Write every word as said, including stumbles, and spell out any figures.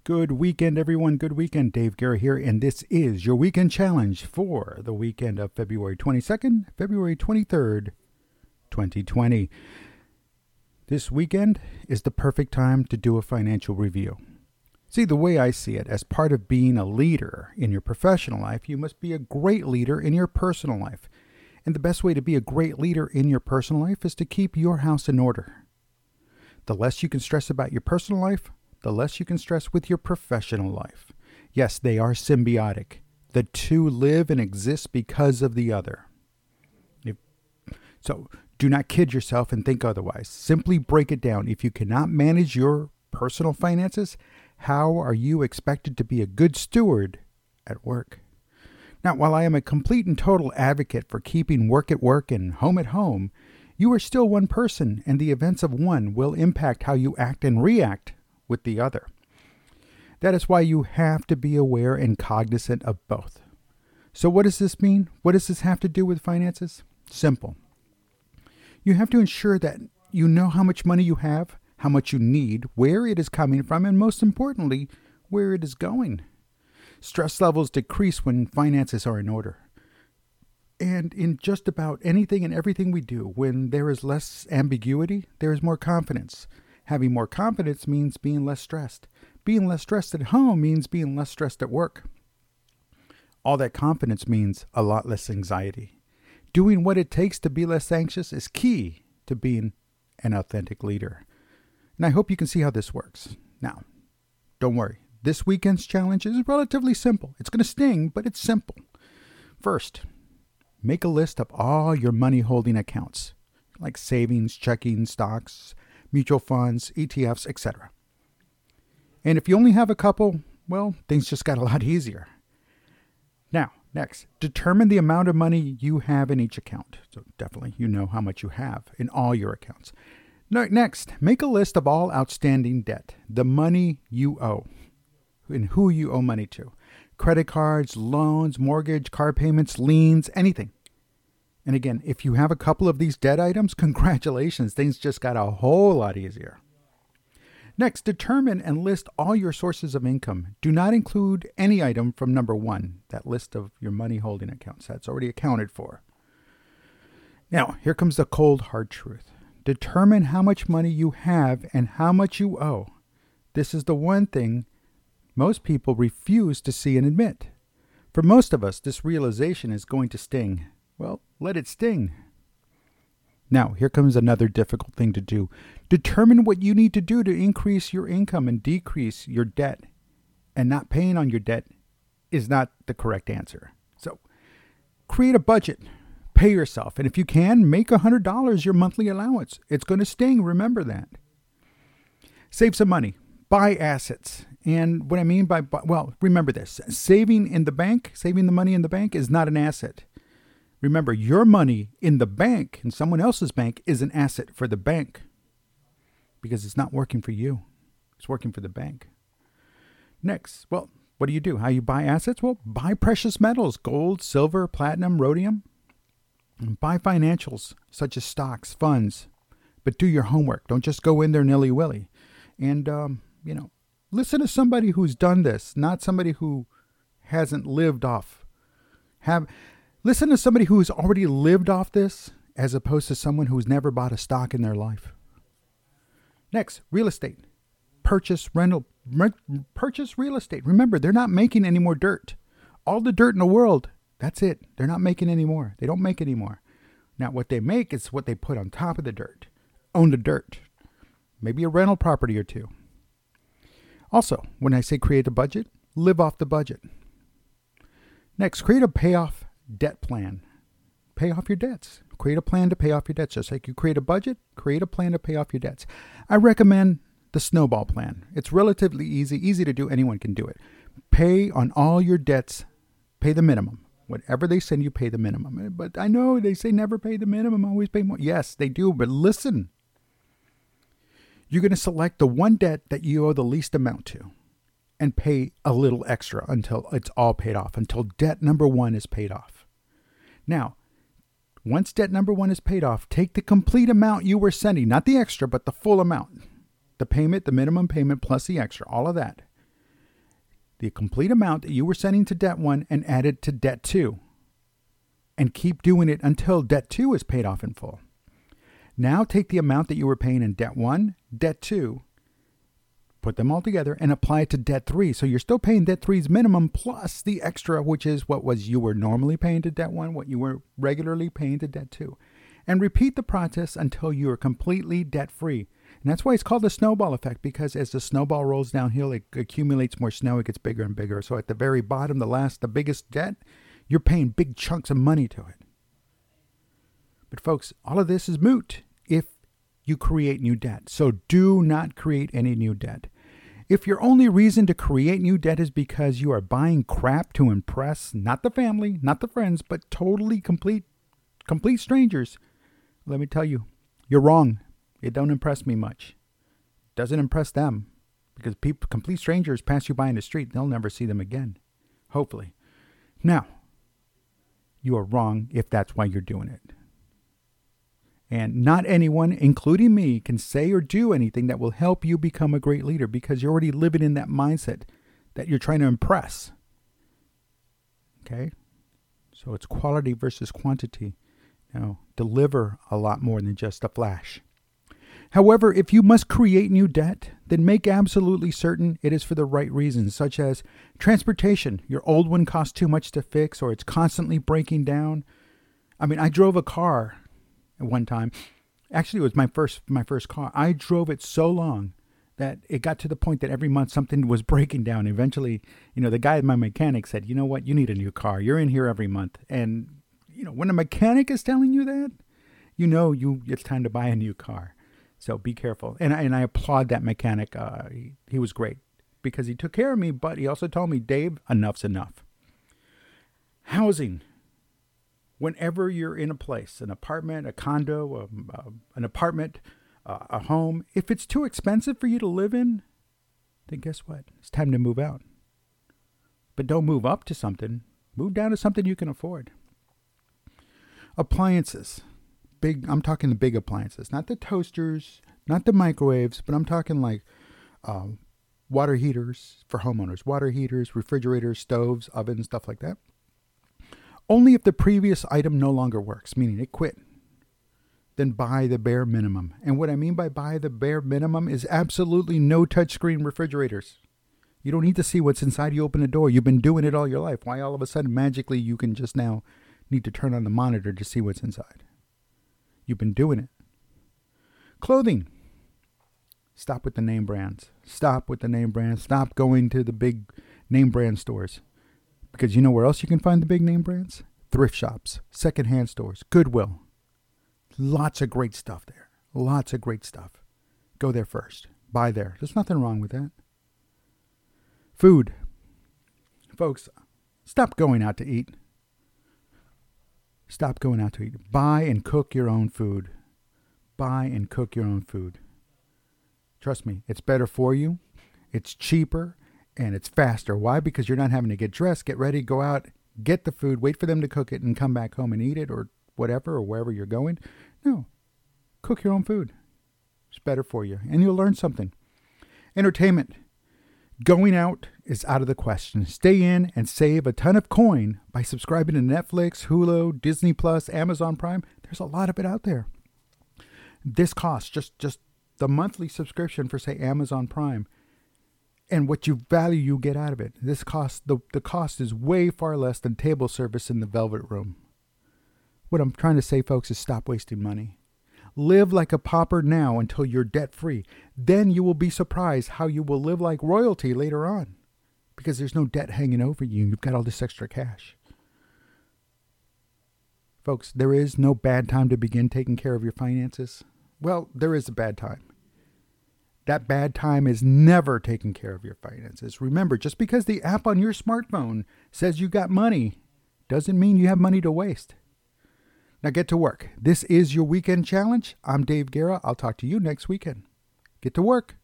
Good weekend, everyone. Good weekend. Dave Guerra here, and this is your weekend challenge for the weekend of February twenty-second, February twenty-third, twenty twenty. This weekend is the perfect time to do a financial review. See, the way I see it, as part of being a leader in your professional life, you must be a great leader in your personal life. And the best way to be a great leader in your personal life is to keep your house in order. The less you can stress about your personal life, the less you can stress with your professional life. Yes, they are symbiotic. The two live and exist because of the other. If, so do not kid yourself and think otherwise. Simply break it down. If you cannot manage your personal finances, how are you expected to be a good steward at work? Now, while I am a complete and total advocate for keeping work at work and home at home, you are still one person, and the events of one will impact how you act and react with the other. That is why you have to be aware and cognizant of both. So what does this mean? What does this have to do with finances? Simple. You have to ensure that you know how much money you have, how much you need, where it is coming from, and most importantly, where it is going. Stress levels decrease when finances are in order. And in just about anything and everything we do, when there is less ambiguity, there is more confidence. Having more confidence means being less stressed. Being less stressed at home means being less stressed at work. All that confidence means a lot less anxiety. Doing what it takes to be less anxious is key to being an authentic leader. And I hope you can see how this works. Now, don't worry. This weekend's challenge is relatively simple. It's going to sting, but it's simple. First, make a list of all your money holding accounts, like savings, checking, stocks, mutual funds, E T Fs, et cetera. And if you only have a couple, well, things just got a lot easier. Now, next, determine the amount of money you have in each account. So definitely you know how much you have in all your accounts. Next, make a list of all outstanding debt, the money you owe, and who you owe money to. Credit cards, loans, mortgage, car payments, liens, anything. And again, if you have a couple of these debt items, congratulations, things just got a whole lot easier. Next, determine and list all your sources of income. Do not include any item from number one, that list of your money holding accounts. That's already accounted for. Now, here comes the cold, hard truth. Determine how much money you have and how much you owe. This is the one thing most people refuse to see and admit. For most of us, this realization is going to sting. Well, let it sting. Now, here comes another difficult thing to do. Determine what you need to do to increase your income and decrease your debt. And not paying on your debt is not the correct answer. So, create a budget. Pay yourself. And if you can, make one hundred dollars your monthly allowance. It's going to sting. Remember that. Save some money. Buy assets. And what I mean by, well, remember this. Saving in the bank, saving the money in the bank is not an asset. Remember, your money in the bank, in someone else's bank, is an asset for the bank because it's not working for you. It's working for the bank. Next, well, what do you do? How you buy assets? Well, buy precious metals, gold, silver, platinum, rhodium. And buy financials such as stocks, funds, but do your homework. Don't just go in there nilly-willy. And, um, you know, listen to somebody who's done this, not somebody who hasn't lived off. Have Listen to somebody who's already lived off this as opposed to someone who's never bought a stock in their life. Next, real estate. Purchase rental. Rent, purchase real estate. Remember, they're not making any more dirt. All the dirt in the world, that's it. They're not making any more. They don't make any more. Now, what they make is what they put on top of the dirt. Own the dirt. Maybe a rental property or two. Also, when I say create a budget, live off the budget. Next, create a payoff debt plan. Pay off your debts. Create a plan to pay off your debts. Just like you create a budget, create a plan to pay off your debts. I recommend the snowball plan. It's relatively easy, easy to do. Anyone can do it. Pay on all your debts. Pay the minimum. Whatever they send you, pay the minimum. But I know they say never pay the minimum, always pay more. Yes, they do. But listen, you're going to select the one debt that you owe the least amount to and pay a little extra until it's all paid off, until debt number one is paid off. Now, once debt number one is paid off, take the complete amount you were sending, not the extra, but the full amount. The payment, the minimum payment plus the extra, all of that. the complete amount that you were sending to debt one and add it to debt two. And keep doing it until debt two is paid off in full. Now take the amount that you were paying in debt one, debt two, put them all together and apply it to debt three. So you're still paying debt three's minimum plus the extra, which is what was you were normally paying to debt one, what you were regularly paying to debt two. And repeat the process until you are completely debt free. And that's why it's called the snowball effect, because as the snowball rolls downhill, it accumulates more snow, it gets bigger and bigger. So at the very bottom, the last, the biggest debt, you're paying big chunks of money to it. But folks, all of this is moot if you create new debt. So do not create any new debt. If your only reason to create new debt is because you are buying crap to impress not the family, not the friends, but totally complete, complete strangers, let me tell you, you're wrong. It don't impress me much. Doesn't impress them, because people, complete strangers pass you by in the street. They'll never see them again, hopefully. Now, you are wrong if that's why you're doing it. And not anyone, including me, can say or do anything that will help you become a great leader, because you're already living in that mindset that you're trying to impress. Okay? So it's quality versus quantity. Now, deliver a lot more than just a flash. However, if you must create new debt, then make absolutely certain it is for the right reasons, such as transportation. Your old one costs too much to fix, or it's constantly breaking down. I mean, I drove a car at one time. Actually, it was my first my first car. I drove it so long that it got to the point that every month something was breaking down. Eventually, you know, the guy at my mechanic said, you know what, you need a new car. You're in here every month. And, you know, when a mechanic is telling you that, you know you it's time to buy a new car. So be careful. And I, and I applaud that mechanic. Uh, he, he was great because he took care of me, but he also told me, Dave, enough's enough. Housing. Whenever you're in a place, an apartment, a condo, a, a, an apartment, uh, a home, if it's too expensive for you to live in, then guess what? It's time to move out. But don't move up to something. Move down to something you can afford. Appliances. Big, I'm talking the big appliances, not the toasters, not the microwaves, but I'm talking like uh, water heaters for homeowners, water heaters, refrigerators, stoves, ovens, stuff like that. Only if the previous item no longer works, meaning it quit, then buy the bare minimum. And what I mean by buy the bare minimum is absolutely no touchscreen refrigerators. You don't need to see what's inside. You open the door. You've been doing it all your life. Why all of a sudden magically you can just now need to turn on the monitor to see what's inside? You've been doing it. Clothing. Stop with the name brands. Stop with the name brands. Stop going to the big name brand stores. Because you know where else you can find the big name brands? Thrift shops, secondhand stores, Goodwill. Lots of great stuff there. Lots of great stuff. Go there first. Buy there. There's nothing wrong with that. Food. Folks, stop going out to eat. Stop going out to eat. Buy and cook your own food. Buy and cook your own food. Trust me, it's better for you. It's cheaper and it's faster. Why? Because you're not having to get dressed, get ready, go out, get the food, wait for them to cook it and come back home and eat it or whatever or wherever you're going. No, cook your own food. It's better for you and you'll learn something. Entertainment. Going out is out of the question. Stay in and save a ton of coin by subscribing to Netflix, Hulu, Disney Plus, Amazon Prime. There's a lot of it out there. This costs just, just the monthly subscription for, say, Amazon Prime and what you value you get out of it. This cost, the, the cost is way far less than table service in the Velvet Room. What I'm trying to say, folks, is stop wasting money. Live like a pauper now until you're debt-free. Then you will be surprised how you will live like royalty later on because there's no debt hanging over you. You've got all this extra cash. Folks, there is no bad time to begin taking care of your finances. Well, there is a bad time. That bad time is never taking care of your finances. Remember, just because the app on your smartphone says you got money doesn't mean you have money to waste. Now get to work. This is your weekend challenge. I'm Dave Guerra. I'll talk to you next weekend. Get to work.